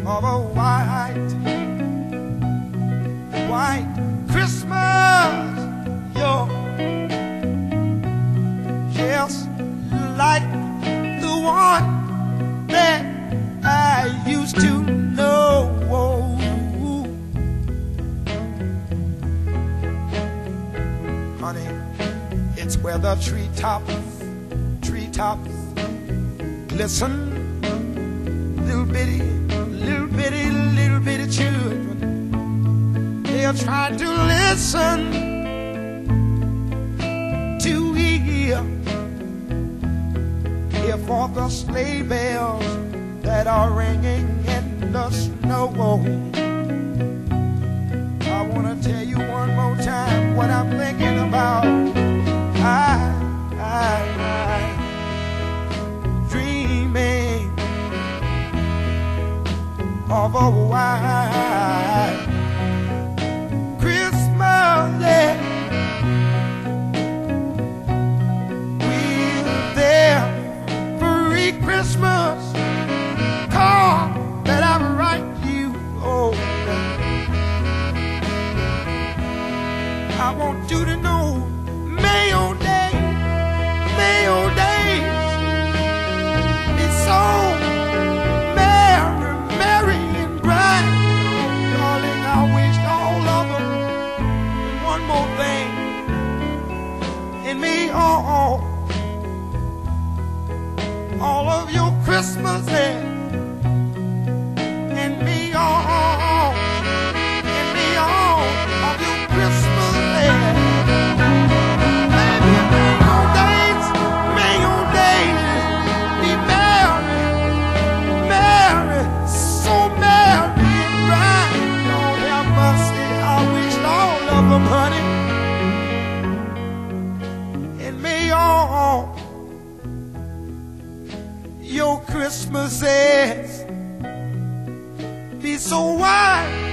of a white Christmas. You're just like the one that I used to know. Honey, it's where the treetops glisten. Little bitty children, they are trying to listen to hear for the sleigh bells that are ringing in the snow. I want to tell you one more time what I'm thinking about. I dreaming of a white Christmas, yeah, with their free Christmas card that I write you. Oh, I want you to know, Mayo Day, it's so merry and bright. Darling, I wish all of them. And one more thing, in me, all of your Christmases, in me, all of your Christmases. May your days be merry, so merry and bright. Lord have mercy, I wish all of them, honey, and may all your Christmases be so white.